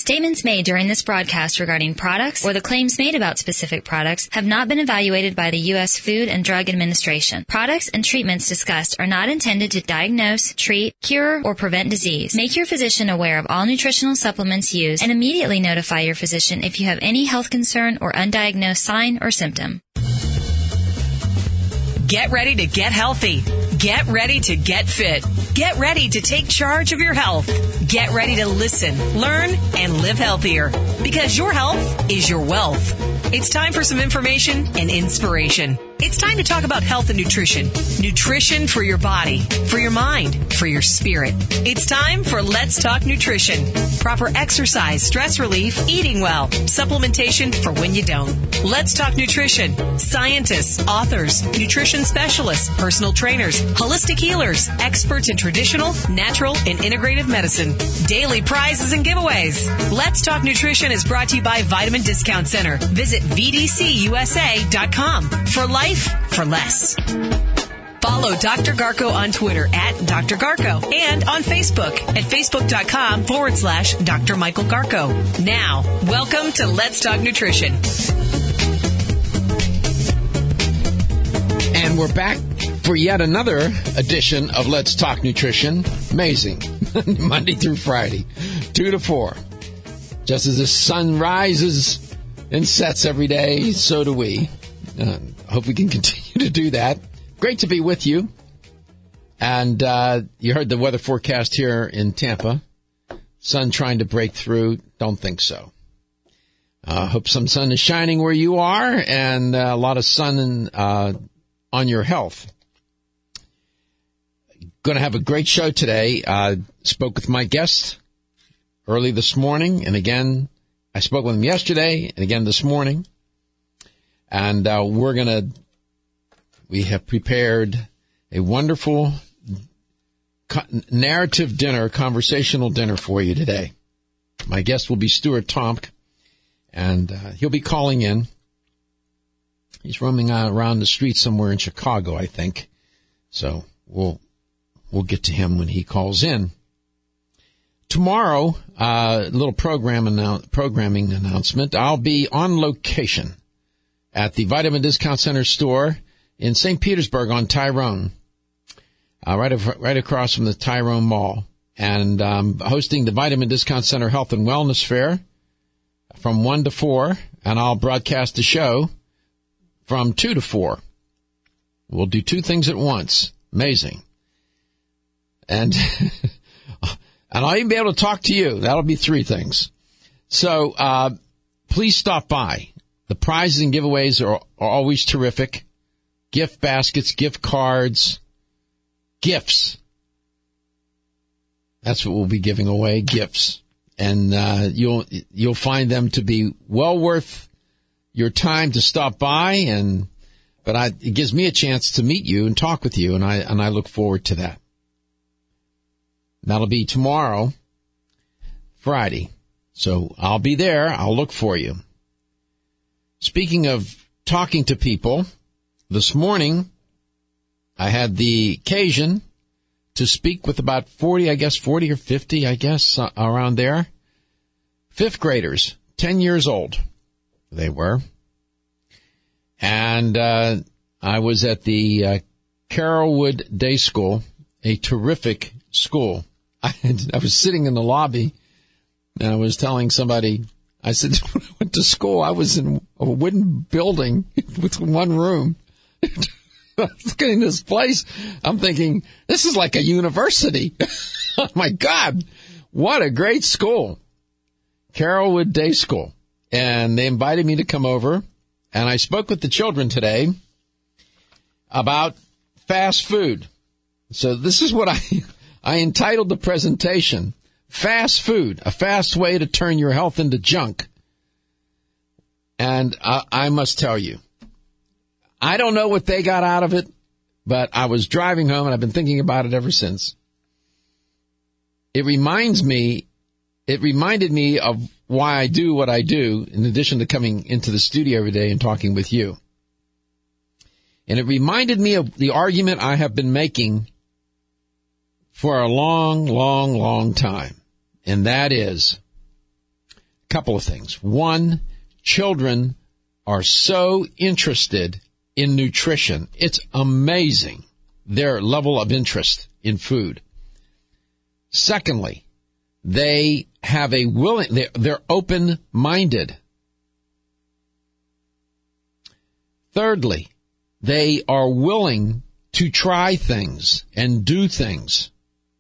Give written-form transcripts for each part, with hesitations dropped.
Statements made during this broadcast regarding products or the claims made about specific products have not been evaluated by the U.S. Food and Drug Administration. Products and treatments discussed are not intended to diagnose, treat, cure, or prevent disease. Make your physician aware of all nutritional supplements used and immediately notify your physician if you have any health concern or undiagnosed sign or symptom. Get ready to get healthy. Get ready to get fit. Get ready to take charge of your health. Get ready to listen, learn, and live healthier. Because your health is your wealth. It's time for some information and inspiration. It's time to talk about health and nutrition. Nutrition for your body, for your mind, for your spirit. It's time for Let's Talk Nutrition. Proper exercise, stress relief, eating well, supplementation for when you don't. Let's Talk Nutrition. Scientists, authors, nutrition specialists, personal trainers, holistic healers, experts in traditional, natural, and integrative medicine. Daily prizes and giveaways. Let's Talk Nutrition is brought to you by Vitamin Discount Center. Visit VDCUSA.com for life for less. Follow Dr. Garko on Twitter at Dr. Garko and on Facebook at Facebook.com/Dr. Michael Garko. Now, welcome to Let's Talk Nutrition. And we're back for yet another edition of Let's Talk Nutrition. Amazing. Monday through Friday, 2 to 4. Just as the sun rises and sets every day, so do we. Hope we can continue to do that. Great to be with you. And you heard the weather forecast here in Tampa. Sun trying to break through. Don't think so. Hope some sun is shining where you are and a lot of sun on your health. Going to have a great show today. Spoke with my guest early this morning. And again, I spoke with him yesterday and again this morning. And we have prepared a wonderful narrative dinner, conversational dinner for you today. My guest will be Stuart Tomc, and he'll be calling in. He's roaming around the streets somewhere in Chicago, I think. So we'll get to him when he calls in. Tomorrow, little programming announcement. I'll be on location at the Vitamin Discount Center store in St. Petersburg on Tyrone, right across from the Tyrone Mall, and hosting the Vitamin Discount Center Health and Wellness Fair from 1 to 4, and I'll broadcast the show from 2 to 4. We'll do two things at once. Amazing. And I'll even be able to talk to you. That'll be three things. So please stop by. The prizes and giveaways are always terrific. Gift baskets, gift cards, gifts. That's what we'll be giving away, gifts. And you'll find them to be well worth your time to stop by. But it gives me a chance to meet you and talk with you, and I look forward to that. That'll be tomorrow, Friday. So I'll be there. I'll look for you. Speaking of talking to people, this morning I had the occasion to speak with about 40 or 50, around there. Fifth graders, 10 years old they were. And I was at the Carrollwood Day School, a terrific school. I was sitting in the lobby, and I was telling somebody, I said, when I went to school, I was in a wooden building with one room. Looking at this place, I'm thinking, this is like a university. Oh, my God. What a great school. Carrollwood Day School. And they invited me to come over, and I spoke with the children today about fast food. So this is what I entitled the presentation, Fast Food, a Fast Way to Turn Your Health into Junk. And I must tell you, I don't know what they got out of it, but I was driving home, and I've been thinking about it ever since. It reminded me of why I do what I do, in addition to coming into the studio every day and talking with you. And it reminded me of the argument I have been making for a long, long, long time. And that is, couple of things. One, children are so interested in nutrition. It's amazing, their level of interest in food. Secondly, they have they're open-minded. Thirdly, they are willing to try things and do things.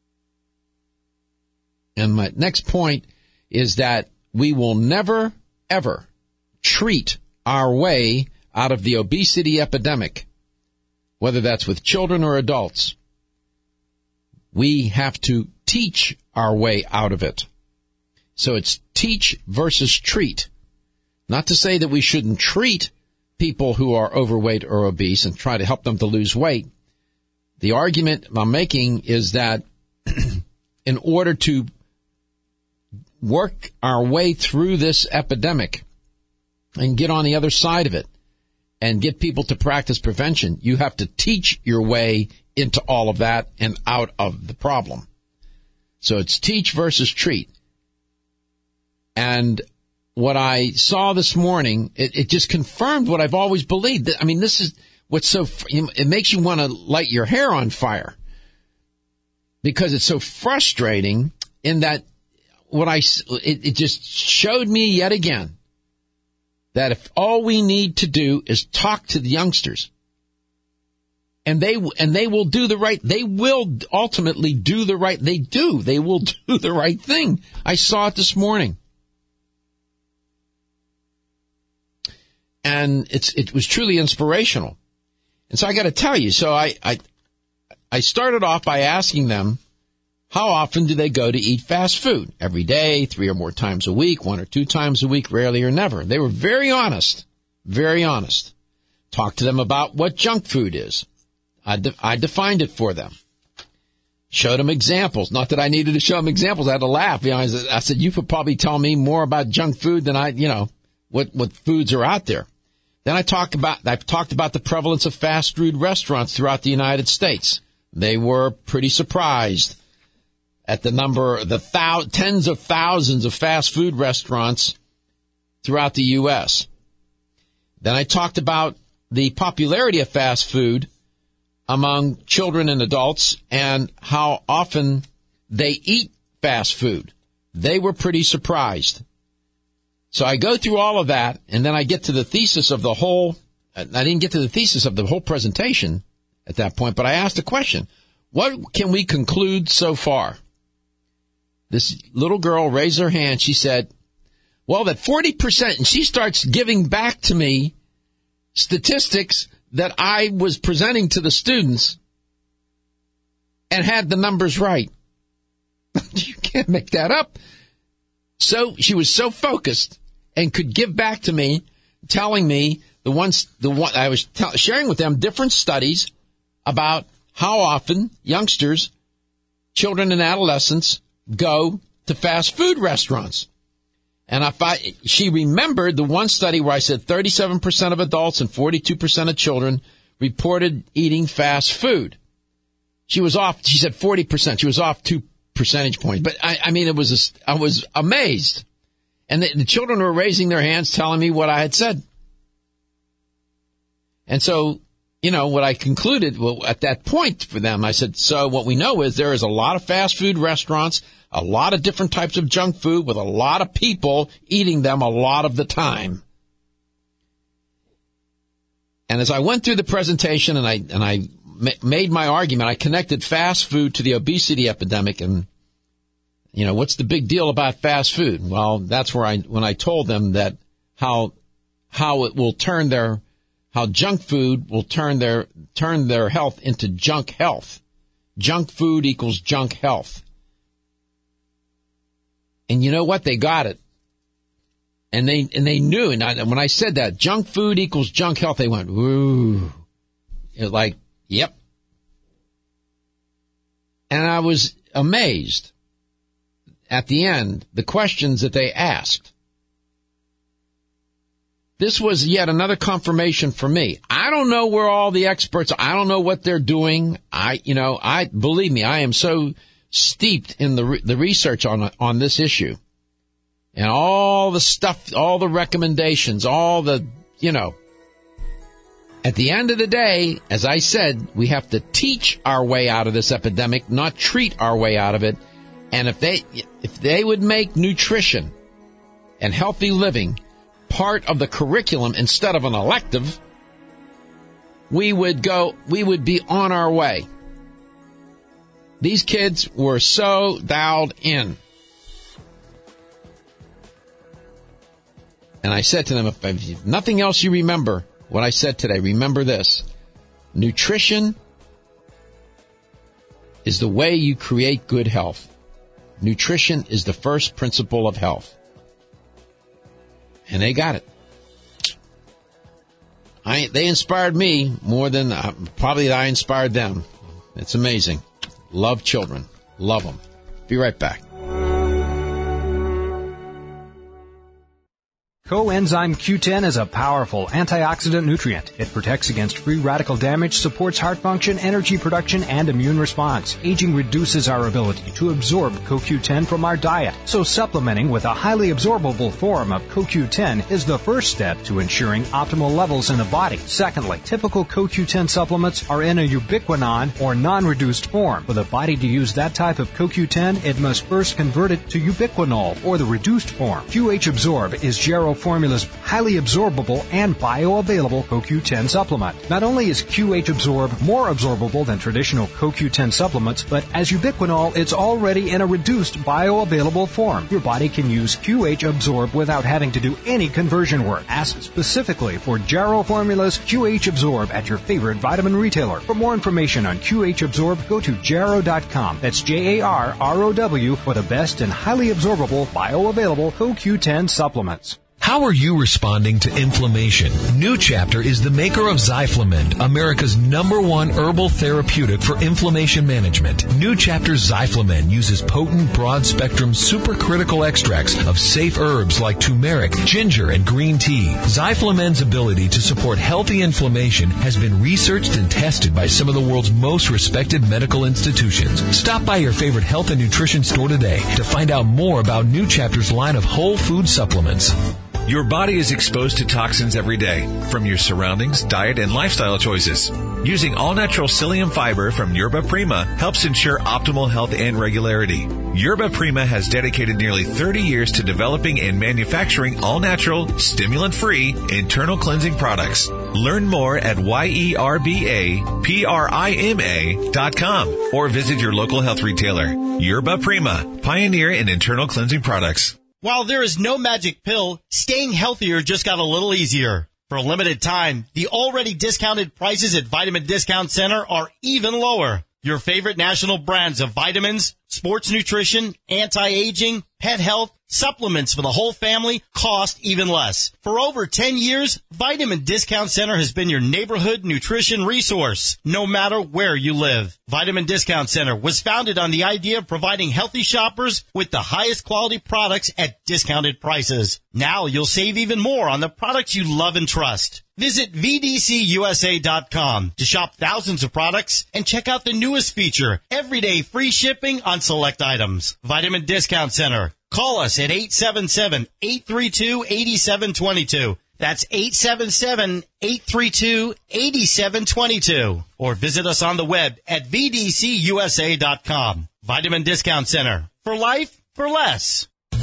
And my next point is that we will never, ever treat our way out of the obesity epidemic, whether that's with children or adults. We have to teach our way out of it. So it's teach versus treat. Not to say that we shouldn't treat people who are overweight or obese and try to help them to lose weight. The argument I'm making is that in order to work our way through this epidemic and get on the other side of it and get people to practice prevention, you have to teach your way into all of that and out of the problem. So it's teach versus treat. And what I saw this morning, it just confirmed what I've always believed. I mean, this is what's it makes you want to light your hair on fire because it's so frustrating in that it just showed me yet again that if all we need to do is talk to the youngsters and they will do the right, they will ultimately do the right, they will do the right thing. I saw it this morning. And it was truly inspirational. And so I got to tell you, so I started off by asking them, how often do they go to eat fast food? Every day, 3 or more times a week, 1 or 2 times a week, rarely or never. They were very honest, very honest. Talked to them about what junk food is. I defined it for them. Showed them examples. Not that I needed to show them examples. I had to laugh. I said, you could probably tell me more about junk food than what foods are out there. Then I've talked about the prevalence of fast food restaurants throughout the United States. They were pretty surprised at the number, tens of thousands of fast food restaurants throughout the U.S. Then I talked about the popularity of fast food among children and adults and how often they eat fast food. They were pretty surprised. So I go through all of that, and then I get to the thesis of the whole, I didn't get to the thesis of the whole presentation at that point, but I asked a question. What can we conclude so far? This little girl raised her hand. She said, well, that 40%, and she starts giving back to me statistics that I was presenting to the students and had the numbers right. You can't make that up. So she was so focused and could give back to me, telling me I was sharing with them different studies about how often youngsters, children and adolescents go to fast food restaurants. And she remembered the one study where I said 37% of adults and 42% of children reported eating fast food. She was off. She said 40%. She was off 2 percentage points. But I was amazed. And the children were raising their hands telling me what I had said. And so, what I concluded, at that point for them, I said, so what we know is there is a lot of fast food restaurants, a lot of different types of junk food with a lot of people eating them a lot of the time. And as I went through the presentation and I made my argument, I connected fast food to the obesity epidemic. And, what's the big deal about fast food? Well, that's where when I told them that how it will how junk food will turn their health into junk health. Junk food equals junk health. And you know what? They got it. And they knew. And when I said that, junk food equals junk health, they went, ooh. Like, yep. And I was amazed at the end, the questions that they asked. This was yet another confirmation for me. I don't know where all the experts are. I don't know what they're doing. Believe me, I am so steeped in the research on this issue. and all the stuff, all the recommendations, all the, at the end of the day, as I said, we have to teach our way out of this epidemic, not treat our way out of it. And if they would make nutrition and healthy living part of the curriculum instead of an elective, we would be on our way. These kids were so dialed in. And I said to them, if nothing else you remember what I said today, remember this. Nutrition is the way you create good health. Nutrition is the first principle of health. And they got it. They inspired me more than probably I inspired them. It's amazing. Love children. Love them. Be right back. Coenzyme Q10 is a powerful antioxidant nutrient. It protects against free radical damage, supports heart function, energy production, and immune response. Aging reduces our ability to absorb CoQ10 from our diet, so supplementing with a highly absorbable form of CoQ10 is the first step to ensuring optimal levels in the body. Secondly, typical CoQ10 supplements are in a ubiquinone or non-reduced form. For the body to use that type of CoQ10, it must first convert it to ubiquinol or the reduced form. QH Absorb is Jarrow Formula's highly absorbable and bioavailable CoQ10 supplement. Not only is QH Absorb more absorbable than traditional CoQ10 supplements, but as ubiquinol, it's already in a reduced bioavailable form. Your body can use QH Absorb without having to do any conversion work. Ask specifically for Jarrow Formula's QH Absorb at your favorite vitamin retailer. For more information on QH Absorb, go to Jarrow.com. That's Jarrow for the best and highly absorbable bioavailable CoQ10 supplements. How are you responding to inflammation? New Chapter is the maker of Zyflamend, America's #1 herbal therapeutic for inflammation management. New Chapter Zyflamend uses potent, broad-spectrum, supercritical extracts of safe herbs like turmeric, ginger, and green tea. Zyflamend's ability to support healthy inflammation has been researched and tested by some of the world's most respected medical institutions. Stop by your favorite health and nutrition store today to find out more about New Chapter's line of whole food supplements. Your body is exposed to toxins every day from your surroundings, diet, and lifestyle choices. Using all-natural psyllium fiber from Yerba Prima helps ensure optimal health and regularity. Yerba Prima has dedicated nearly 30 years to developing and manufacturing all-natural, stimulant-free, internal cleansing products. Learn more at YerbaPrima.com or visit your local health retailer. Yerba Prima, pioneer in internal cleansing products. While there is no magic pill, staying healthier just got a little easier. For a limited time, the already discounted prices at Vitamin Discount Center are even lower. Your favorite national brands of vitamins, sports nutrition, anti-aging, pet health, supplements for the whole family cost even less. For over 10 years, Vitamin Discount Center has been your neighborhood nutrition resource, no matter where you live. Vitamin Discount Center was founded on the idea of providing healthy shoppers with the highest quality products at discounted prices. Now you'll save even more on the products you love and trust. Visit VDCUSA.com to shop thousands of products and check out the newest feature, everyday free shipping on select items. Vitamin Discount Center. Call us at 877-832-8722. That's 877-832-8722. Or visit us on the web at VDCUSA.com. Vitamin Discount Center. For life, for less.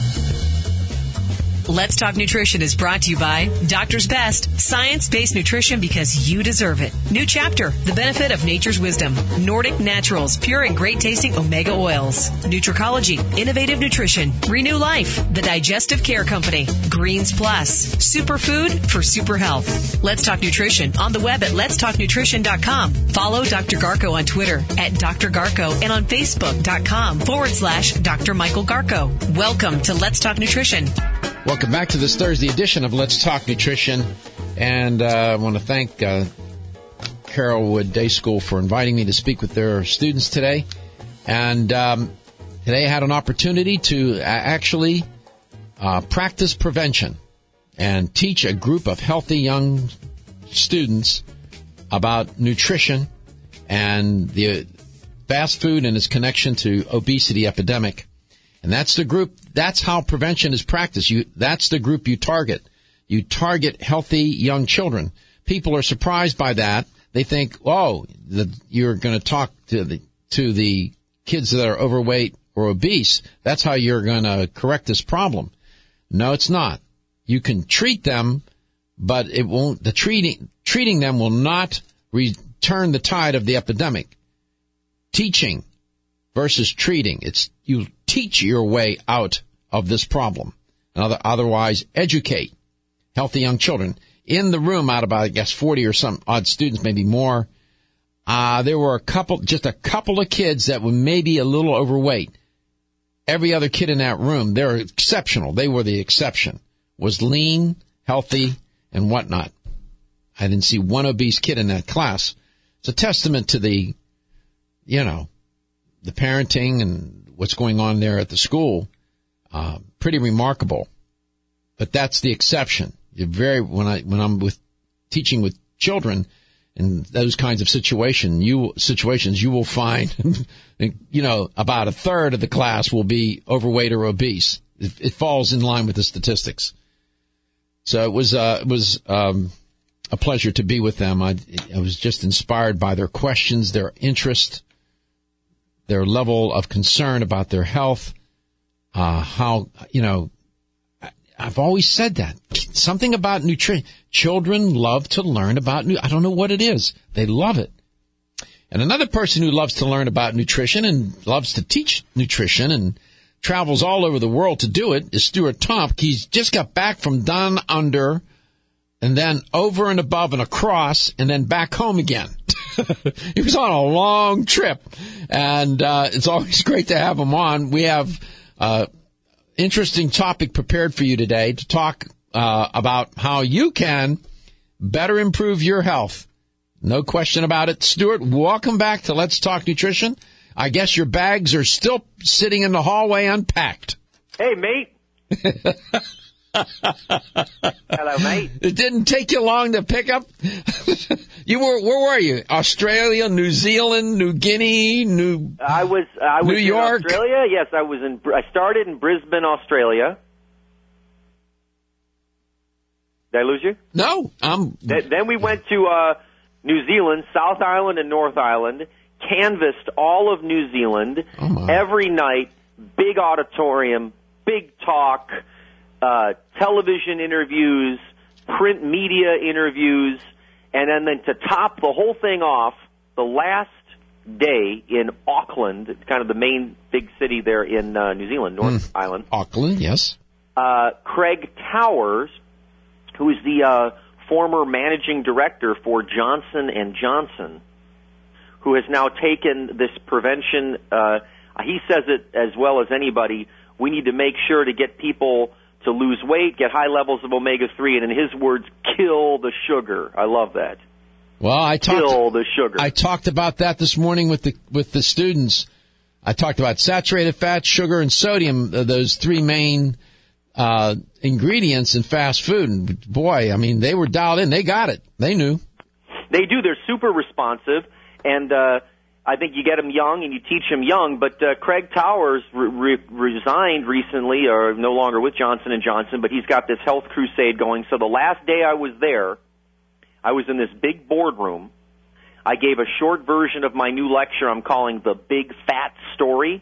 Let's Talk Nutrition is brought to you by Doctor's Best, science-based nutrition because you deserve it. New Chapter, the benefit of nature's wisdom. Nordic Naturals, pure and great-tasting omega oils. Nutricology, innovative nutrition. Renew Life, the digestive care company. Greens Plus, superfood for super health. Let's Talk Nutrition on the web at letstalknutrition.com. Follow Dr. Garko on Twitter at Dr. Garko and on Facebook.com/Dr. Michael Garko. Welcome to Let's Talk Nutrition. Welcome back to this Thursday edition of Let's Talk Nutrition. And I want to thank Carrollwood Day School for inviting me to speak with their students today. And today I had an opportunity to actually practice prevention and teach a group of healthy young students about nutrition and the fast food and its connection to obesity epidemic. And that's the group, that's how prevention is practiced. That's the group you target. You target healthy young children. People are surprised by that. They think, you're going to talk to the kids that are overweight or obese. That's how you're going to correct this problem. No, it's not. You can treat them, but it won't. The treating them will not return the tide of the epidemic. Teaching versus treating. It's you teach your way out of this problem. Otherwise, educate healthy young children. In the room, out of about, I guess, 40 or some odd students, maybe more, there were just a couple of kids that were maybe a little overweight. Every other kid in that room, they're exceptional. They were the exception. Was lean, healthy, and whatnot. I didn't see one obese kid in that class. It's a testament to the parenting and what's going on there at the school. Pretty remarkable. But that's the exception. When I'm teaching with children in those kinds of situations, you will find, about a third of the class will be overweight or obese. It falls in line with the statistics. So it was a pleasure to be with them. I was just inspired by their questions, their interest, their level of concern about their health. I've always said that. Something about nutrition. Children love to learn about I don't know what it is. They love it. And another person who loves to learn about nutrition and loves to teach nutrition and travels all over the world to do it is Stuart Tomk. He's just got back from Down Under and then over and above and across and then back home again. He was on a long trip, and it's always great to have him on. We have interesting topic prepared for you today to talk about how you can better improve your health. No question about it. Stuart, welcome back to Let's Talk Nutrition. I guess your bags are still sitting in the hallway unpacked. Hey, mate. Hello, mate. It didn't take you long to pick up. Where were you? Australia, New Zealand, New Guinea, I was New York. In Australia. Yes, I started in Brisbane, Australia. Did I lose you? No, Then we went to New Zealand, South Island, and North Island. Canvassed all of New Zealand every night. Big auditorium, big talk. Television interviews, print media interviews, and then to top the whole thing off, the last day in Auckland, kind of the main big city there in New Zealand, North Island. Auckland, yes. Craig Towers, who is the former managing director for Johnson & Johnson, who has now taken this prevention, he says it as well as anybody, we need to make sure to get people to lose weight, get high levels of omega-3, and in his words, kill the sugar. I love that. Well, kill the sugar. I talked about that this morning with the students. I talked about saturated fat, sugar, and sodium, those three main ingredients in fast food. And boy, I mean, they were dialed in. They got it. They knew. They do. They're super responsive, and I think you get them young and you teach them young, but Craig Towers resigned recently, or no longer with Johnson & Johnson, but he's got this health crusade going. So the last day I was there, I was in this big boardroom. I gave a short version of my new lecture I'm calling The Big Fat Story.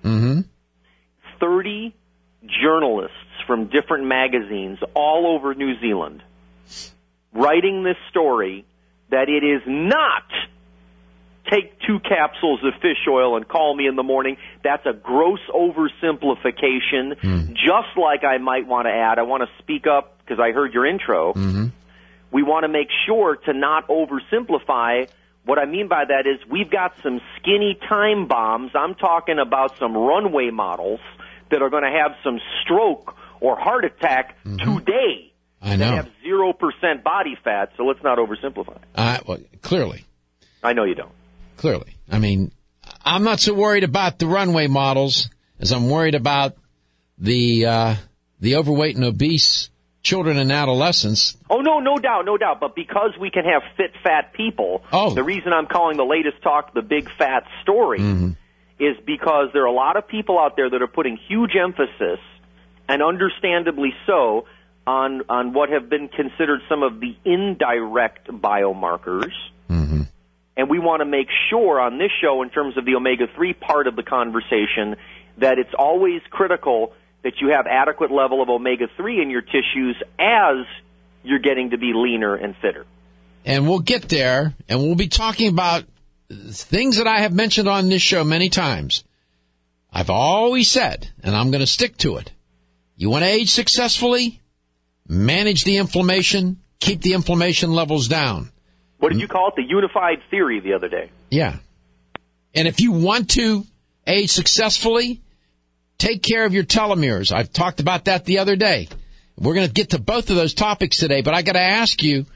30 journalists from different magazines all over New Zealand writing this story that it is not take 2 capsules of fish oil and call me in the morning. That's a gross oversimplification. Just like I might want to add, I want to speak up because I heard your intro. We want to make sure to not oversimplify. What I mean by that is we've got some skinny time bombs. I'm talking about some runway models that are going to have some stroke or heart attack today. I know. They have 0% body fat, so let's not oversimplify. Well, clearly. I know you don't. Clearly. I mean, I'm not so worried about the runway models as I'm worried about the overweight and obese children and adolescents. Oh, no doubt. But because we can have fit, fat people, the reason I'm calling the latest talk The Big Fat Story is because there are a lot of people out there that are putting huge emphasis, and understandably so, on what have been considered some of the indirect biomarkers. Mm-hmm. And we want to make sure on this show, in terms of the omega-3 part of the conversation, that it's always critical that you have adequate level of omega-3 in your tissues as you're getting to be leaner and fitter. And we'll get there, and we'll be talking about things that I have mentioned on this show many times. I've always said, and I'm going to stick to it, you want to age successfully? Manage the inflammation, keep the inflammation levels down. What did you call it? The unified theory the other day. Yeah. And if you want to age successfully, take care of your telomeres. I've talked about that the other day. We're going to get to both of those topics today, but I got to ask you,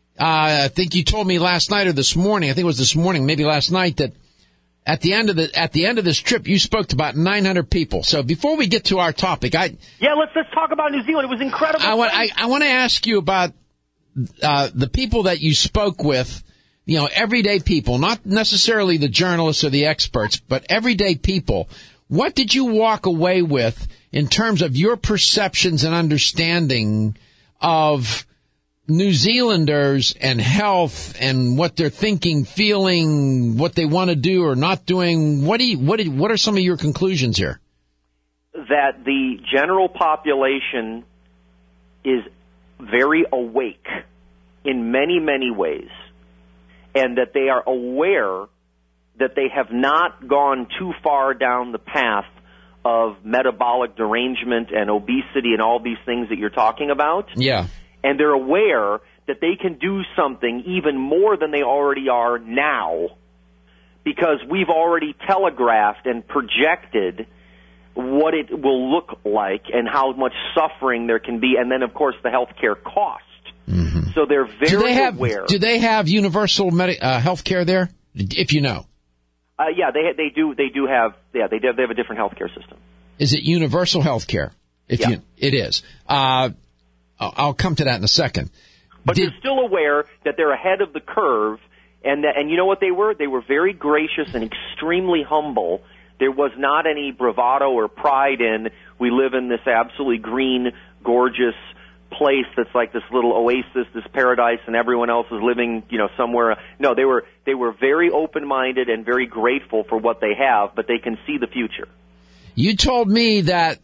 I think you told me last night or this morning, I think it was this morning, maybe last night, that at the end of this trip, you spoke to about 900 people. So before we get to our topic, let's talk about New Zealand. It was incredible. I want to ask you about the people that you spoke with, everyday people, not necessarily the journalists or the experts, but everyday people. What did you walk away with in terms of your perceptions and understanding of New Zealanders and health and what they're thinking, feeling, what they want to do or not doing? What are some of your conclusions here? That the general population is very awake in many, many ways, and that they are aware that they have not gone too far down the path of metabolic derangement and obesity and all these things that you're talking about. Yeah. And they're aware that they can do something even more than they already are now, because we've already telegraphed and projected what it will look like and how much suffering there can be, and then, of course, the healthcare cost. Mm-hmm. So they're very aware. Do they have universal health care there, if you know? Yeah, they do have. Yeah, they have a different healthcare system. Is it universal health care? Yeah. It is. I'll come to that in a second. But they're still aware that they're ahead of the curve, and you know what they were? They were very gracious and extremely humble. There was not any bravado or pride in, we live in this absolutely green, gorgeous place that's like this little oasis, this paradise, and everyone else is living, somewhere. No, they were very open-minded and very grateful for what they have, but they can see the future. You told me that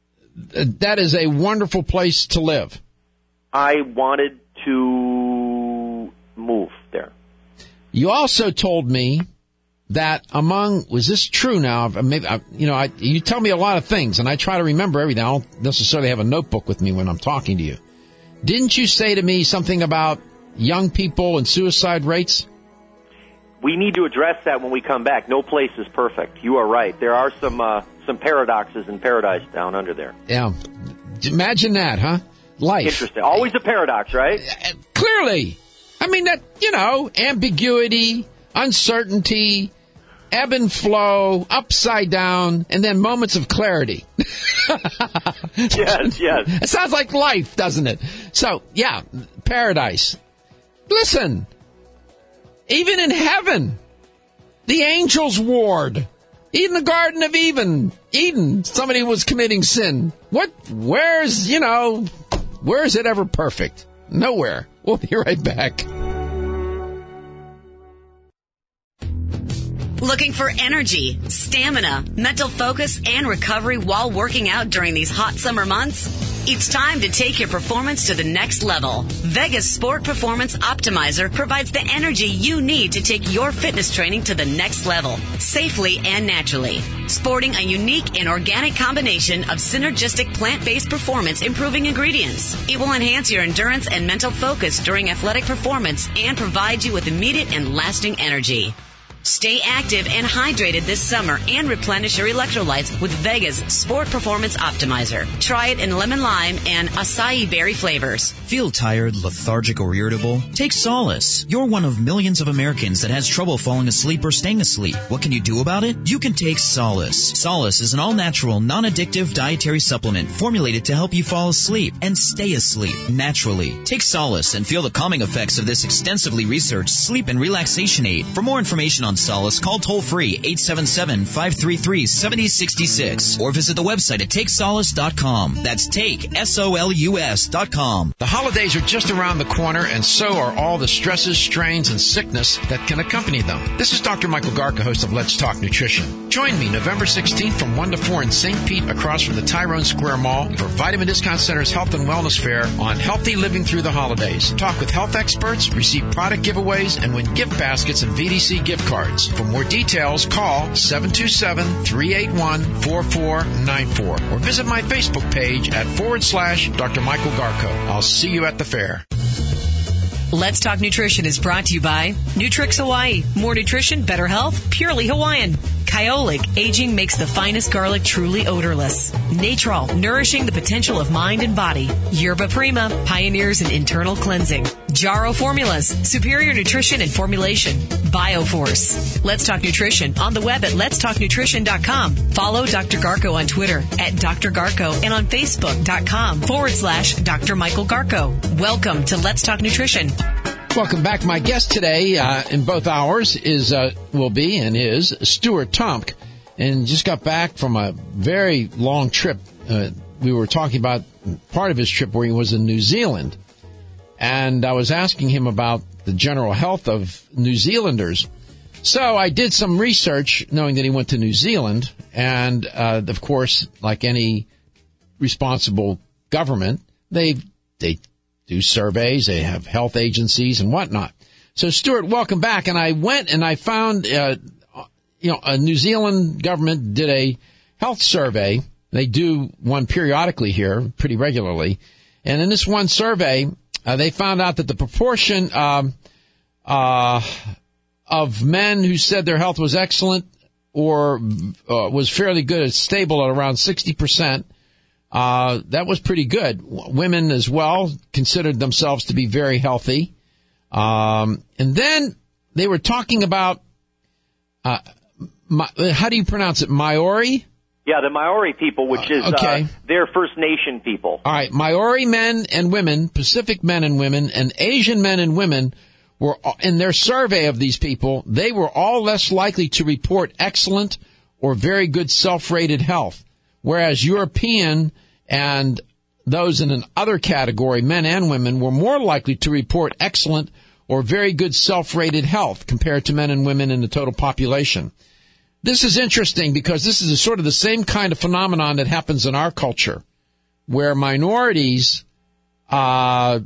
is a wonderful place to live. I wanted to move there. You also told me that was this true now? Maybe, you tell me a lot of things, and I try to remember everything. I don't necessarily have a notebook with me when I'm talking to you. Didn't you say to me something about young people and suicide rates? We need to address that when we come back. No place is perfect. You are right. There are some paradoxes in paradise down under there. Yeah. Imagine that, huh? Life. Interesting. Always a paradox, right? Clearly. I mean, that, ambiguity, uncertainty, ebb and flow, upside down, and then moments of clarity. Yes. It sounds like life, doesn't it? So, yeah, paradise. Listen, even in heaven, the angels warred. Even the Garden of Eden, somebody was committing sin. Where's it ever perfect? Nowhere. We'll be right back. Looking for energy, stamina, mental focus, and recovery while working out during these hot summer months? It's time to take your performance to the next level. Vegas Sport Performance Optimizer provides the energy you need to take your fitness training to the next level, safely and naturally. Sporting a unique and organic combination of synergistic plant-based performance improving ingredients. It will enhance your endurance and mental focus during athletic performance and provide you with immediate and lasting energy. Stay active and hydrated this summer and replenish your electrolytes with Vegas Sport Performance Optimizer. Try it in lemon lime and acai berry flavors. Feel tired, lethargic, or irritable? Take Solace. You're one of millions of Americans that has trouble falling asleep or staying asleep. What can you do about it? You can take Solace. Solace is an all-natural, non-addictive dietary supplement formulated to help you fall asleep and stay asleep naturally. Take Solace and feel the calming effects of this extensively researched sleep and relaxation aid. For more information on on Solace, call toll-free 877-533-7066 or visit the website at takesolace.com. That's TakeSolus.com. The holidays are just around the corner, and so are all the stresses, strains, and sickness that can accompany them. This is Dr. Michael Garka, host of Let's Talk Nutrition. Join me November 16th from 1 to 4 in St. Pete across from the Tyrone Square Mall for Vitamin Discount Center's Health and Wellness Fair on healthy living through the holidays. Talk with health experts, receive product giveaways, and win gift baskets and VDC gift cards. For more details, call 727-381-4494 or visit my Facebook page at /Dr. Michael Garko. I'll see you at the fair. Let's Talk Nutrition is brought to you by Nutrix Hawaii. More nutrition, better health, purely Hawaiian. Kyolic, aging makes the finest garlic truly odorless. Natrol, nourishing the potential of mind and body. Yerba Prima, pioneers in internal cleansing. Jarrow Formulas, superior nutrition and formulation. Bioforce. Let's Talk Nutrition on the web at letstalknutrition.com. Follow Dr. Garko on Twitter at Dr. Garko and on Facebook.com/Dr. Michael Garko. Welcome to Let's Talk Nutrition. Welcome back. My guest today in both hours is Stuart Tomc, and just got back from a very long trip. We were talking about part of his trip where he was in New Zealand, and I was asking him about the general health of New Zealanders. So I did some research, knowing that he went to New Zealand, and of course, like any responsible government, they do surveys, they have health agencies and whatnot. So, Stuart, welcome back. And I went and I found, a New Zealand government did a health survey. They do one periodically here, pretty regularly. And in this one survey, they found out that the proportion of men who said their health was excellent or was fairly good, it's stable at around 60%. That was pretty good. Women as well considered themselves to be very healthy. And then they were talking about, how do you pronounce it? Maori? Yeah, the Maori people, which is their First Nation people. All right. Maori men and women, Pacific men and women, and Asian men and women were, in their survey of these people, they were all less likely to report excellent or very good self-rated health. Whereas European and those in an other category, men and women, were more likely to report excellent or very good self-rated health compared to men and women in the total population. This is interesting because this is sort of the same kind of phenomenon that happens in our culture, where minorities are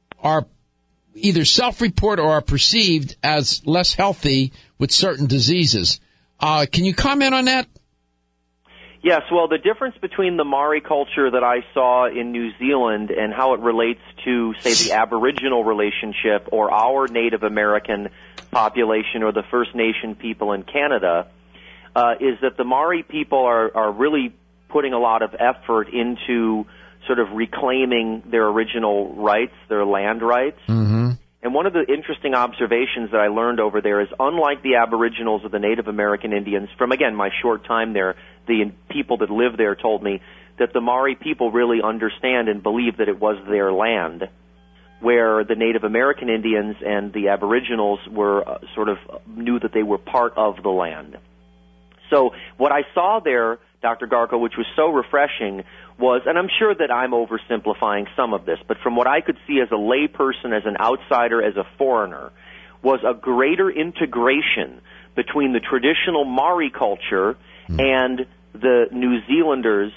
either self-report or are perceived as less healthy with certain diseases. Can you comment on that? Yes, well, the difference between the Maori culture that I saw in New Zealand and how it relates to, say, the Aboriginal relationship or our Native American population or the First Nation people in Canada is that the Maori people are really putting a lot of effort into sort of reclaiming their original rights, their land rights. Mm-hmm. And one of the interesting observations that I learned over there is, unlike the Aboriginals or the Native American Indians, from, again, my short time there, the people that live there told me that the Maori people really understand and believe that it was their land, where the Native American Indians and the Aboriginals were sort of knew that they were part of the land. So what I saw there, Dr. Garko, which was so refreshing, was, and I'm sure that I'm oversimplifying some of this, but from what I could see as a layperson, as an outsider, as a foreigner, was a greater integration between the traditional Maori culture and the New Zealanders,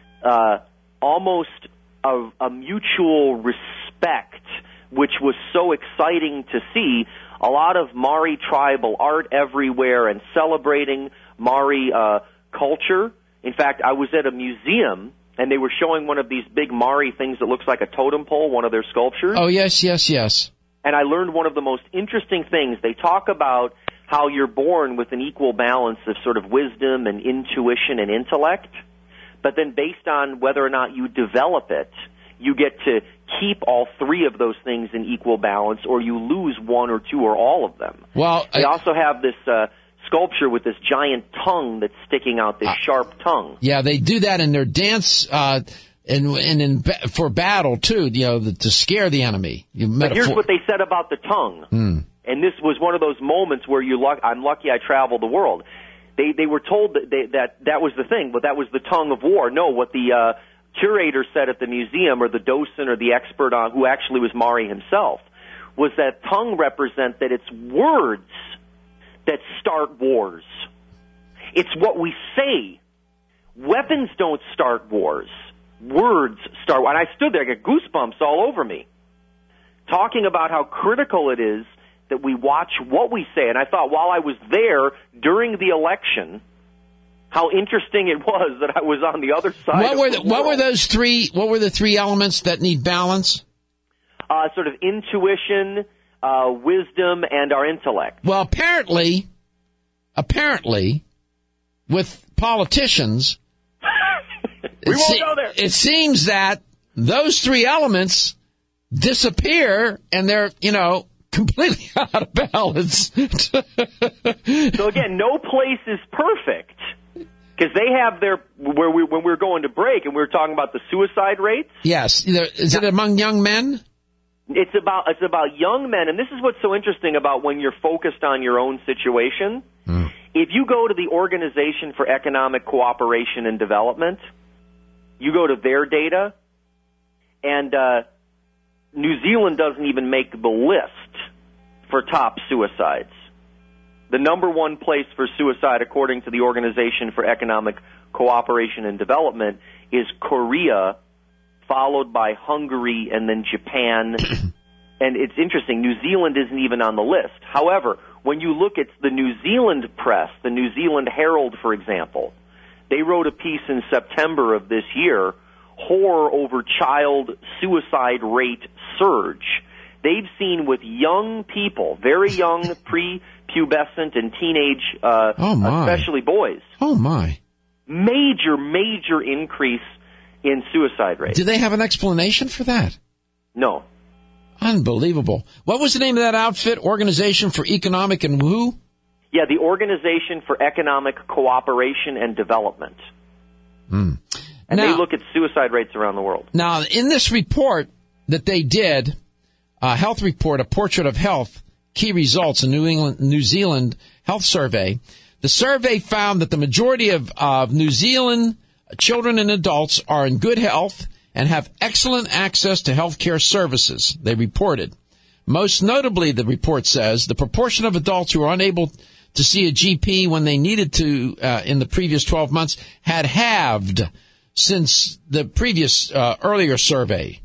almost a mutual respect, which was so exciting to see. A lot of Maori tribal art everywhere and celebrating Maori culture. In fact, I was at a museum, and they were showing one of these big Maori things that looks like a totem pole, one of their sculptures. Oh, yes, yes, yes. And I learned one of the most interesting things. They talk about how you're born with an equal balance of sort of wisdom and intuition and intellect, but then based on whether or not you develop it, you get to keep all three of those things in equal balance, or you lose one or two or all of them. Well, they also have this sculpture with this giant tongue that's sticking out, this sharp tongue. Yeah, they do that in their dance for battle, too, to scare the enemy. But here's what they said about the tongue. And this was one of those moments where I'm lucky I traveled the world. They were told that was the thing, but that was the tongue of war. No, what the curator said at the museum, or the docent or the expert on who actually was Maury himself, was that tongue represents that it's words that start wars. It's what we say. Weapons don't start wars. Words start. And I stood there, I got goosebumps all over me, talking about how critical it is that we watch what we say. And I thought while I was there during the election, how interesting it was that I was on the other side. What were those three? What were the three elements that need balance? Sort of intuition, wisdom, and our intellect. Well, apparently, with politicians, we won't go there. It seems that those three elements disappear, and they're, completely out of balance. So again, no place is perfect, because they have when we were going to break and we were talking about the suicide rates. Yes, is it among young men? It's about young men, and this is what's so interesting about when you're focused on your own situation. If you go to the Organization for Economic Cooperation and Development, you go to their data, and New Zealand doesn't even make the list for top suicides. The number one place for suicide, according to the Organization for Economic Cooperation and Development, is Korea, followed by Hungary, and then Japan. And it's interesting, New Zealand isn't even on the list. However, when you look at the New Zealand press, the New Zealand Herald, for example, they wrote a piece in September of this year, horror over child suicide rate surge. They've seen with young people, very young, prepubescent and teenage, especially boys. Oh, my. Major increase in suicide rates. Do they have an explanation for that? No. Unbelievable. What was the name of that outfit? Organization for Economic and who? Yeah, the Organization for Economic Cooperation and Development. And they look at suicide rates around the world. Now, in this report that they did, a health report, a portrait of health, key results in New Zealand health survey, the survey found that the majority of New Zealand children and adults are in good health and have excellent access to health care services, they reported. Most notably, the report says, the proportion of adults who are unable to see a GP when they needed to in the previous 12 months had halved since the previous earlier survey.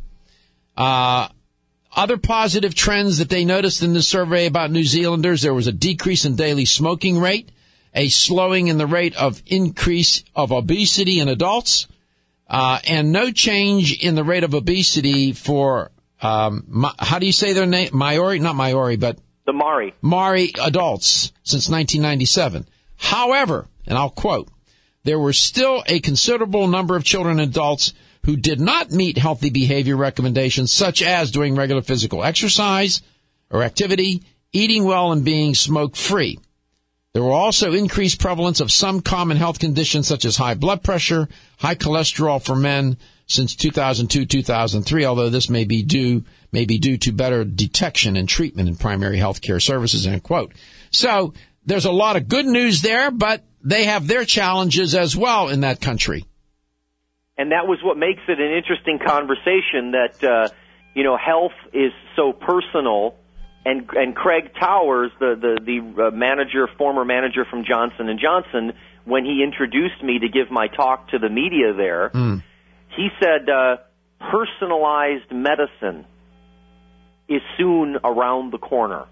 Other positive trends that they noticed in the survey about New Zealanders, there was a decrease in daily smoking rate, a slowing in the rate of increase of obesity in adults, and no change in the rate of obesity for, how do you say their name? Maori? Not Maori, but... The Maori. Maori adults since 1997. However, and I'll quote, there were still a considerable number of children and adults who did not meet healthy behavior recommendations, such as doing regular physical exercise or activity, eating well, and being smoke-free. There were also increased prevalence of some common health conditions such as high blood pressure, high cholesterol for men since 2002-2003, although this may be due to better detection and treatment in primary health care services, end quote. So there's a lot of good news there, but they have their challenges as well in that country. And that was what makes it an interesting conversation that, health is so personal. And Craig Towers, the manager, former manager from Johnson & Johnson, when he introduced me to give my talk to the media there, he said, personalized medicine is soon around the corner.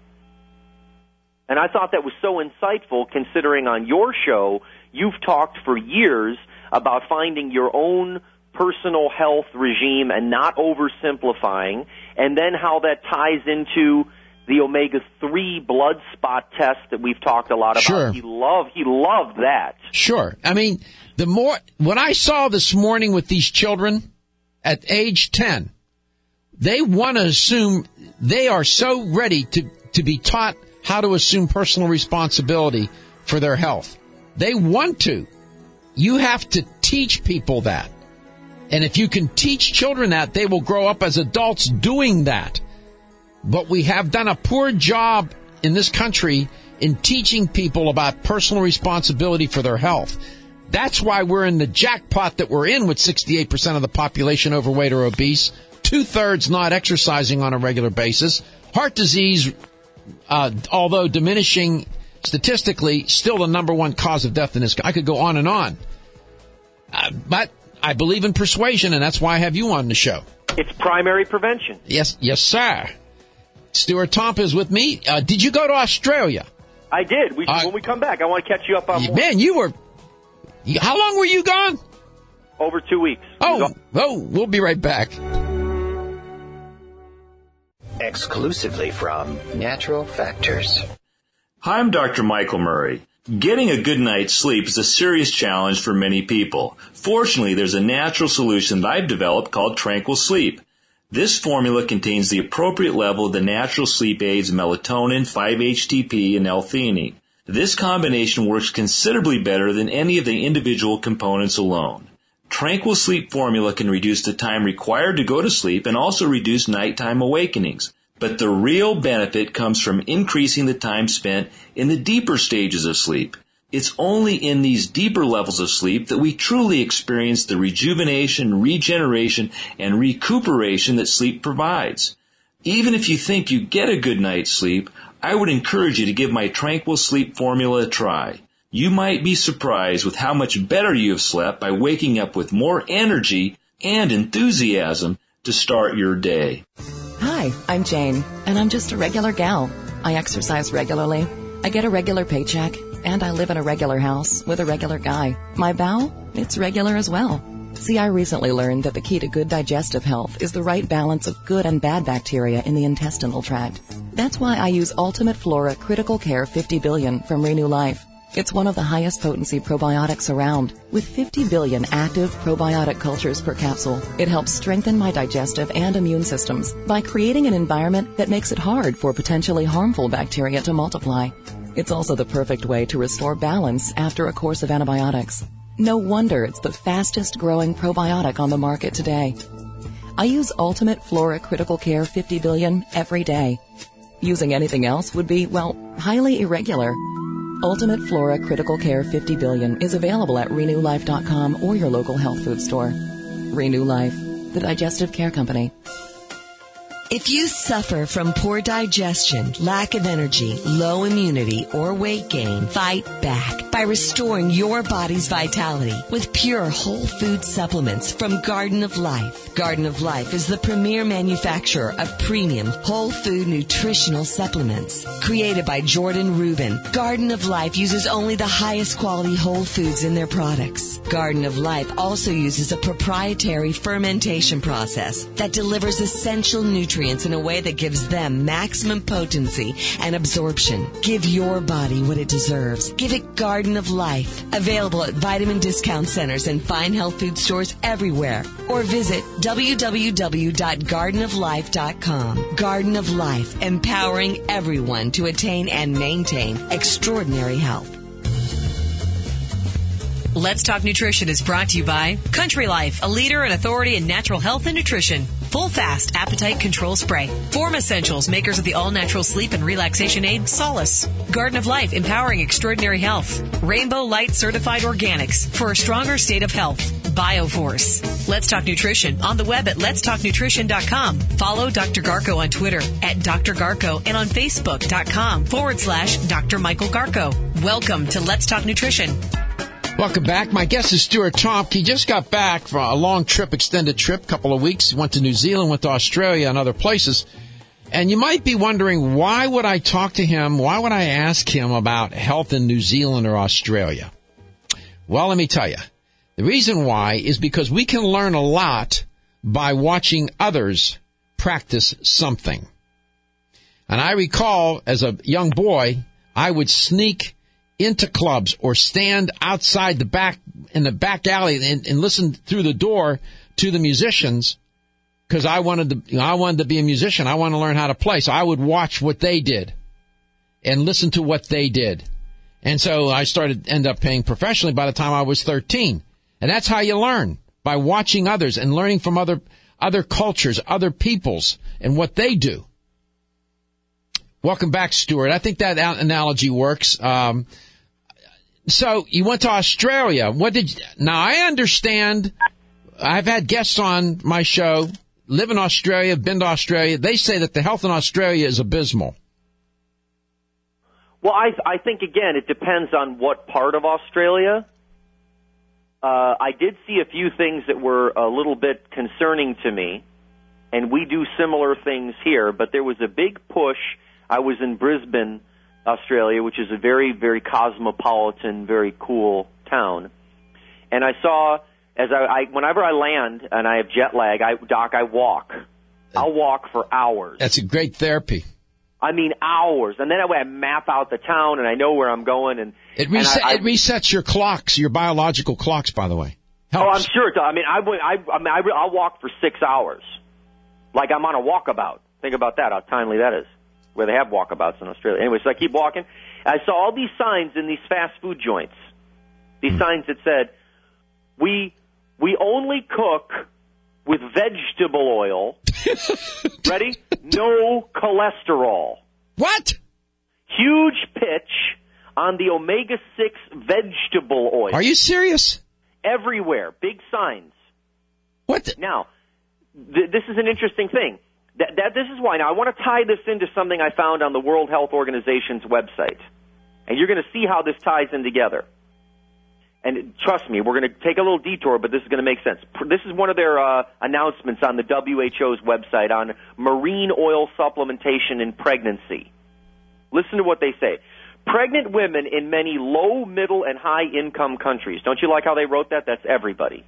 And I thought that was so insightful, considering on your show, you've talked for years about finding your own personal health regime and not oversimplifying, and then how that ties into the omega-3 blood spot test that we've talked a lot about. Sure. He loved that. Sure. I mean, what I saw this morning with these children at age 10, they want to assume, they are so ready to be taught how to assume personal responsibility for their health. They want to. You have to teach people that. And if you can teach children that, they will grow up as adults doing that. But we have done a poor job in this country in teaching people about personal responsibility for their health. That's why we're in the jackpot that we're in with 68% of the population overweight or obese, 2/3 not exercising on a regular basis. Heart disease, although diminishing statistically, still the number one cause of death in this country. I could go on and on. But I believe in persuasion, and that's why I have you on the show. It's primary prevention. Yes, sir. Stuart Tomp is with me. Did you go to Australia? I did. When we come back, I want to catch you up on more. Man, how long were you gone? Over 2 weeks. Oh, we'll be right back. Exclusively from Natural Factors. Hi, I'm Dr. Michael Murray. Getting a good night's sleep is a serious challenge for many people. Fortunately, there's a natural solution that I've developed called Tranquil Sleep. This formula contains the appropriate level of the natural sleep aids melatonin, 5-HTP, and L-theanine. This combination works considerably better than any of the individual components alone. Tranquil Sleep formula can reduce the time required to go to sleep and also reduce nighttime awakenings. But the real benefit comes from increasing the time spent in the deeper stages of sleep. It's only in these deeper levels of sleep that we truly experience the rejuvenation, regeneration, and recuperation that sleep provides. Even if you think you get a good night's sleep, I would encourage you to give my Tranquil Sleep formula a try. You might be surprised with how much better you have slept by waking up with more energy and enthusiasm to start your day. Hi, I'm Jane, and I'm just a regular gal. I exercise regularly, I get a regular paycheck, and I live in a regular house with a regular guy. My bowel, it's regular as well. See, I recently learned that the key to good digestive health is the right balance of good and bad bacteria in the intestinal tract. That's why I use Ultimate Flora Critical Care 50 Billion from Renew Life. It's one of the highest potency probiotics around. With 50 billion active probiotic cultures per capsule, it helps strengthen my digestive and immune systems by creating an environment that makes it hard for potentially harmful bacteria to multiply. It's also the perfect way to restore balance after a course of antibiotics. No wonder it's the fastest growing probiotic on the market today. I use Ultimate Flora Critical Care 50 Billion every day. Using anything else would be, highly irregular. Ultimate Flora Critical Care 50 Billion is available at RenewLife.com or your local health food store. Renew Life, the digestive care company. If you suffer from poor digestion, lack of energy, low immunity, or weight gain, fight back by restoring your body's vitality with pure whole food supplements from Garden of Life. Garden of Life is the premier manufacturer of premium whole food nutritional supplements. Created by Jordan Rubin, Garden of Life uses only the highest quality whole foods in their products. Garden of Life also uses a proprietary fermentation process that delivers essential nutrients in a way that gives them maximum potency and absorption. Give your body what it deserves. Give it Garden of Life. Available at vitamin discount centers and fine health food stores everywhere. Or visit www.gardenoflife.com. Garden of Life, empowering everyone to attain and maintain extraordinary health. Let's Talk Nutrition is brought to you by Country Life, a leader and authority in natural health and nutrition. Full Fast Appetite Control Spray. Form Essentials, makers of the all-natural sleep and relaxation aid, Solace. Garden of Life, empowering extraordinary health. Rainbow Light Certified Organics, for a stronger state of health. BioForce. Let's Talk Nutrition on the web at letstalknutrition.com. Follow Dr. Garko on Twitter at Dr. Garko and on Facebook.com/Dr. Michael Garko. Welcome to Let's Talk Nutrition. Welcome back. My guest is Stuart Tomp. He just got back from a long trip, extended trip, couple of weeks. He went to New Zealand, went to Australia and other places. And you might be wondering, why would I talk to him? Why would I ask him about health in New Zealand or Australia? Well, let me tell you. The reason why is because we can learn a lot by watching others practice something. And I recall, as a young boy, I would sneak into clubs or stand outside in the back alley and listen through the door to the musicians because I wanted to be a musician. I wanted to learn how to play. So I would watch what they did and listen to what they did. And so I end up playing professionally by the time I was 13. And that's how you learn, by watching others and learning from other cultures, other peoples, and what they do. Welcome back, Stuart. I think that analogy works. So you went to Australia. Now I understand. I've had guests on my show, live in Australia, been to Australia. They say that the health in Australia is abysmal. Well, I think, again, it depends on what part of Australia. I did see a few things that were a little bit concerning to me, and we do similar things here, but there was a big push. I was in Brisbane, Australia, which is a very, very cosmopolitan, very cool town, and I saw, whenever I land and I have jet lag, I walk. I'll walk for hours. That's a great therapy. I mean, hours. And then I map out the town, and I know where I'm going. And it resets your clocks, your biological clocks, by the way. Helps. Oh, I'm sure it does. I mean, I'll walk for 6 hours. Like I'm on a walkabout. Think about that, how timely that is, where they have walkabouts in Australia. Anyway, so I keep walking. I saw all these signs in these fast food joints. These signs that said, we only cook with vegetable oil. Ready? No cholesterol. What? Huge pitch on the omega-6 vegetable oil. Are you serious? Everywhere. Big signs. What? Now, this is an interesting thing. This is why. Now, I want to tie this into something I found on the World Health Organization's website. And you're going to see how this ties in together. And trust me, we're going to take a little detour, but this is going to make sense. This is one of their announcements on the WHO's website on marine oil supplementation in pregnancy. Listen to what they say. Pregnant women in many low, middle, and high-income countries. Don't you like how they wrote that? That's everybody.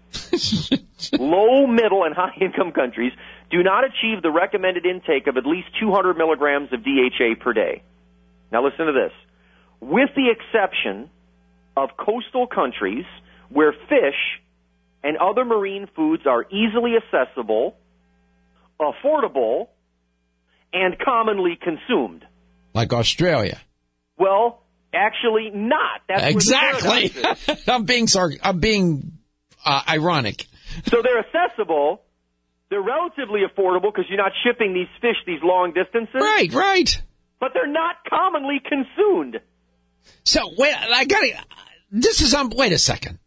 Low, middle, and high-income countries do not achieve the recommended intake of at least 200 milligrams of DHA per day. Now listen to this. With the exception of coastal countries where fish and other marine foods are easily accessible, affordable, and commonly consumed. Like Australia. Well, actually not. That's exactly. I'm being ironic. So they're accessible. They're relatively affordable because you're not shipping these fish these long distances. Right. But they're not commonly consumed. So wait, wait a second.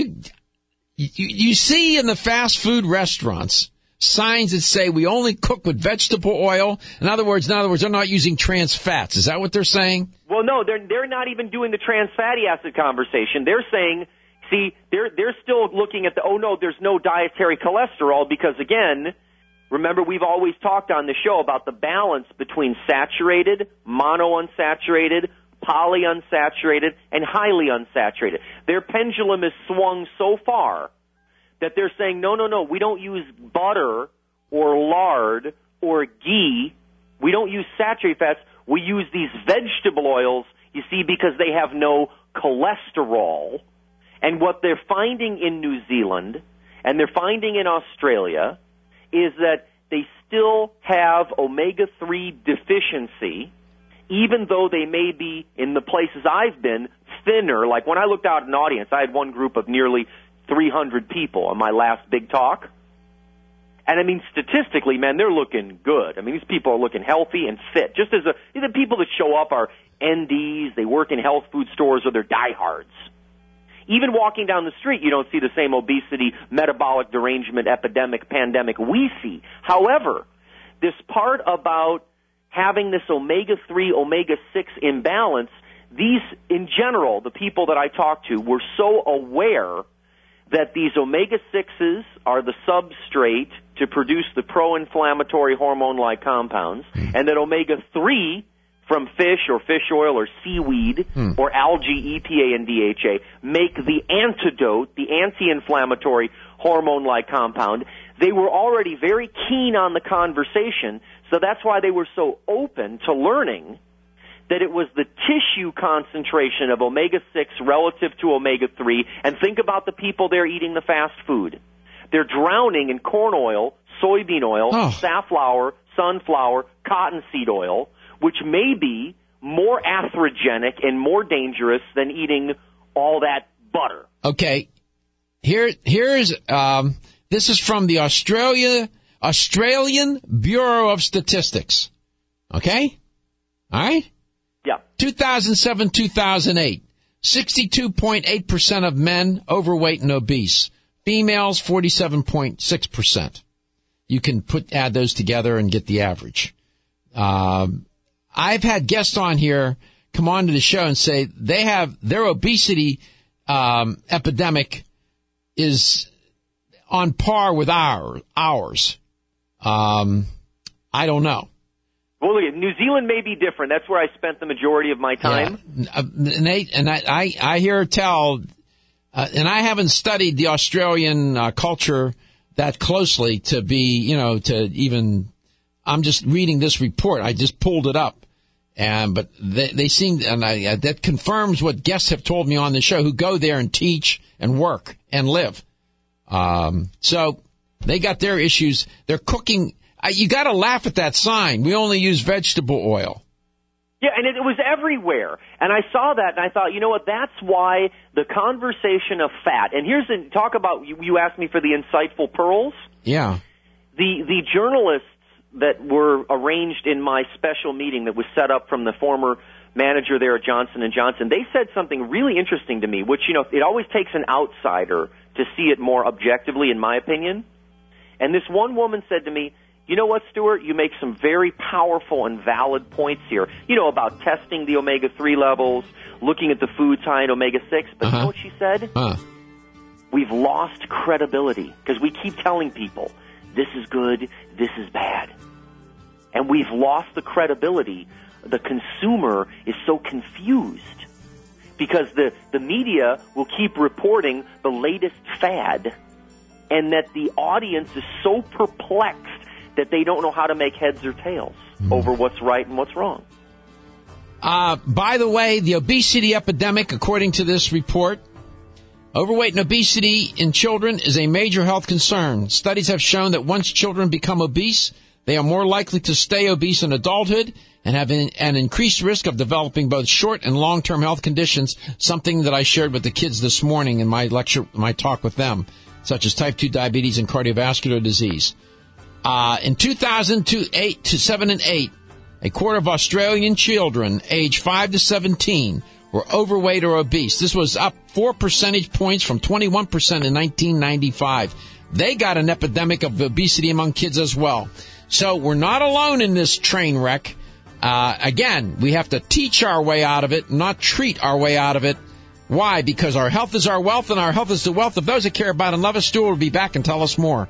You see in the fast food restaurants signs that say we only cook with vegetable oil. In other words, they're not using trans fats. Is that what they're saying? Well, no, they're not even doing the trans fatty acid conversation. They're saying, see, they're still looking at there's no dietary cholesterol because, again, remember we've always talked on the show about the balance between saturated, monounsaturated, polyunsaturated, and highly unsaturated. Their pendulum is swung so far that they're saying, no, we don't use butter or lard or ghee. We don't use saturated fats. We use these vegetable oils, you see, because they have no cholesterol. And what they're finding in New Zealand and they're finding in Australia is that they still have omega-3 deficiency, even though they may be, in the places I've been, thinner. Like when I looked out at an audience, I had one group of nearly 300 people on my last big talk. And I mean, statistically, man, they're looking good. I mean, these people are looking healthy and fit. Just as the people that show up are NDs, they work in health food stores, or they're diehards. Even walking down the street, you don't see the same obesity, metabolic derangement, epidemic, pandemic we see. However, this part about having this omega-3, omega-6 imbalance, these, in general, the people that I talked to were so aware that these omega-6s are the substrate to produce the pro-inflammatory hormone-like compounds, and that omega-3 from fish or fish oil or seaweed or algae, EPA, and DHA make the antidote, the anti-inflammatory hormone-like compound. They were already very keen on the conversation, so that's why they were so open to learning that it was the tissue concentration of omega-6 relative to omega-3, and think about the people there eating the fast food. They're drowning in corn oil, soybean oil, safflower, sunflower, cottonseed oil, which may be more atherogenic and more dangerous than eating all that butter. Okay. Here's this is from the Australian Bureau of Statistics. Okay? All right? Yeah. 2007, 2008. 62.8% of men overweight and obese. Females, 47.6%. You can add those together and get the average. I've had guests on here come on to the show and say they have their obesity epidemic is on par with ours. I don't know. Well, look, New Zealand may be different. That's where I spent the majority of my time. Yeah. Nate, and I hear tell, and I haven't studied the Australian culture that closely to be, to even, I'm just reading this report. I just pulled it up. But they seem, and that confirms what guests have told me on the show who go there and teach and work and live. So they got their issues. They're cooking. You got to laugh at that sign. We only use vegetable oil. Yeah, and it was everywhere. And I saw that, and I thought, you know what, that's why the conversation of fat. And talk about, you asked me for the insightful pearls. Yeah. The journalists that were arranged in my special meeting that was set up from the former manager there at Johnson & Johnson, they said something really interesting to me, which, it always takes an outsider to see it more objectively, in my opinion. And this one woman said to me, you know what, Stuart? You make some very powerful and valid points here. About testing the omega-3 levels, looking at the foods high in omega-6. But you know what she said? We've lost credibility because we keep telling people, this is good, this is bad. And we've lost the credibility. The consumer is so confused because the media will keep reporting the latest fad, and that the audience is so perplexed that they don't know how to make heads or tails over what's right and what's wrong. By the way, the obesity epidemic, according to this report, overweight and obesity in children is a major health concern. Studies have shown that once children become obese, they are more likely to stay obese in adulthood and have an increased risk of developing both short and long-term health conditions, something that I shared with the kids this morning in my talk with them, such as type 2 diabetes and cardiovascular disease. In 2007 and 8, a quarter of Australian children aged 5 to 17 were overweight or obese. This was up 4 percentage points from 21% in 1995. They got an epidemic of obesity among kids as well. So we're not alone in this train wreck. Again, we have to teach our way out of it, not treat our way out of it. Why? Because our health is our wealth, and our health is the wealth of those that care about and love us. Stuart will be back and tell us more.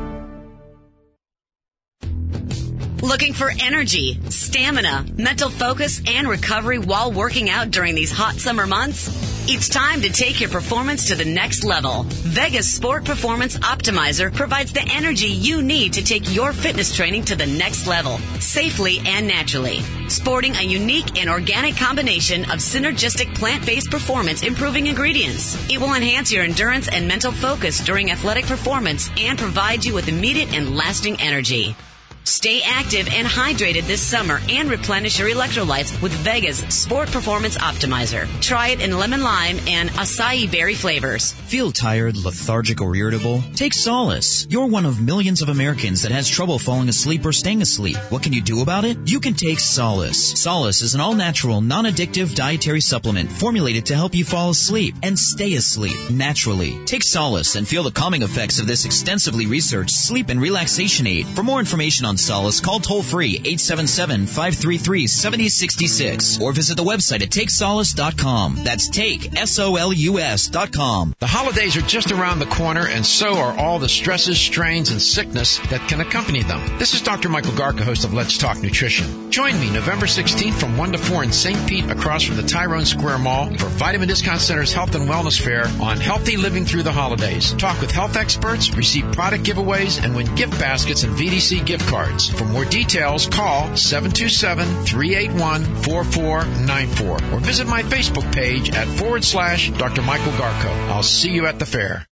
Looking for energy, stamina, mental focus, and recovery while working out during these hot summer months? It's time to take your performance to the next level. Vegas Sport Performance Optimizer provides the energy you need to take your fitness training to the next level, safely and naturally. Sporting a unique and organic combination of synergistic plant-based performance improving ingredients. It will enhance your endurance and mental focus during athletic performance and provide you with immediate and lasting energy. Stay active and hydrated this summer and replenish your electrolytes with Vega's Sport Performance Optimizer. Try it in lemon lime and acai berry flavors. Feel tired, lethargic, or irritable? Take Solace. You're one of millions of Americans that has trouble falling asleep or staying asleep. What can you do about it? You can take Solace. Solace is an all-natural, non-addictive dietary supplement formulated to help you fall asleep and stay asleep naturally. Take Solace and feel the calming effects of this extensively researched sleep and relaxation aid. For more information on Solace, call toll-free 877-533-7066 or visit the website at takesolace.com. That's TakeSolus.com. The holidays are just around the corner, and so are all the stresses, strains, and sickness that can accompany them. This is Dr. Michael Garka, host of Let's Talk Nutrition. Join me November 16th from 1 to 4 in St. Pete across from the Tyrone Square Mall for Vitamin Discount Center's Health and Wellness Fair on healthy living through the holidays. Talk with health experts, receive product giveaways, and win gift baskets and VDC gift cards. For more details, call 727-381-4494 or visit my Facebook page at /Dr. Michael Garko. I'll see you at the fair.